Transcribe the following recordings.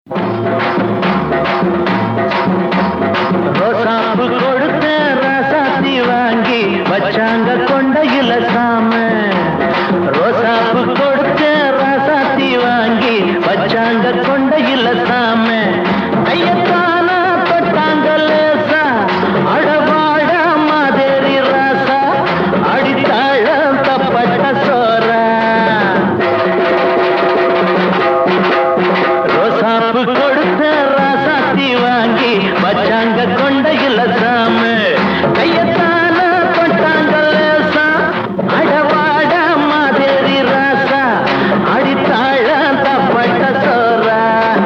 ரோசாப்பு கொடுத்த ராசாத்தி வாங்கி வச்சாங்க கொண்டையில சாம. ரோசாப்பு கொடுத்த ராசாத்தி வாங்கி வச்சாங்க கொண்டையில சாம. ஐயத்தான தொட்டாங்க லேசா அடவாட மாதிரி ராசா அடித்தாழ தப்பட்ட சோரா. ரோசாப்பு கொடுத்த ராசாத்தி வாங்கி வச்சாங்க கொண்டையில சாம. கையத்தான தொட்டாங்க லேசா அடவாட மாதிரி ராசா அடித்தாழ தப்பட்ட சோரா.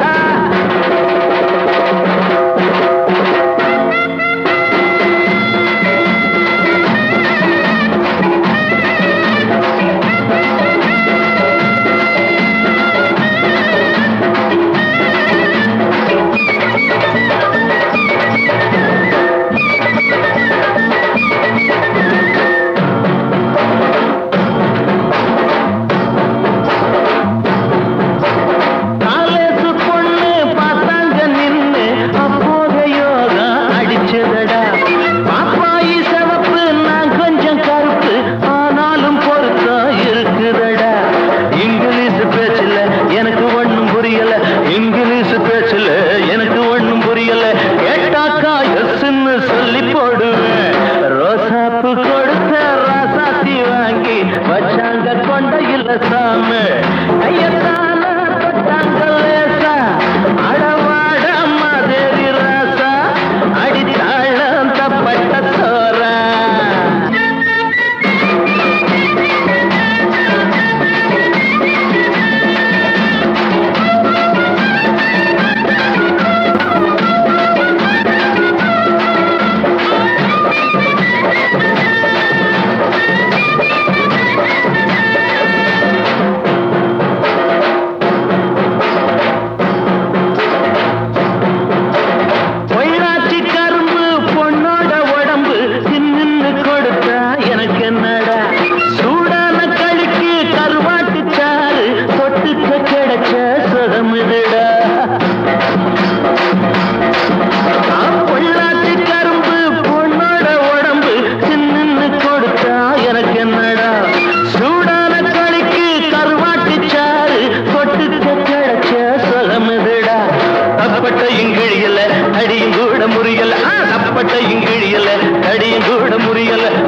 காலேசு பொண்ணு பார்த்தாங்க நின்னு அப்போத யோகா அடிச்சதடா. பாப்பாயி சிவப்பு நான் கொஞ்சம் கருப்பு ஆனாலும் பொருத்தம் இருக்குதடா. இங்கிலீஷ் பேச்சுல எனக்கு ஒண்ணும் புரியல. இங்கிலீஷ் பேச்சுல எனக்கு ஒண்ணும் புரியல. கேட்டாக்கா எஸ்ன்னு சொல்லி போடுவேன். ரோசாப்பு கொடுத்த ராசாத்தி வாங்கி வச்சாங்க கொண்டையில சாம. கையத்தான தொட்டாங்க லேசா அடவாட மாதிரி ராசா அடித்தாழம் தப்பட்ட சோரா. பொள்ளாச்சி கரும்பு பொண்ணோட உடம்பு தின்னு கொடுத்தா எனக்கு என்னடா. சூடான களிக்கு கருவாட்டு சாறு தொட்டுக்க கிடைச்ச சுகமுதுடா. பொள்ளாச்சி கரும்பு பொண்ணோட உடம்பு தின்னு கொடுத்தா எனக்கு என்னடா. சூடான களிக்கு கருவாட்டு சாறு தொட்டுக்க கிடைச்ச சுகமுதுடா. தப்பட்ட இங்கிழியல அடியும் கூட முறியல. தப்பட்ட இங்கிழியல அடியும் கூட முறியல.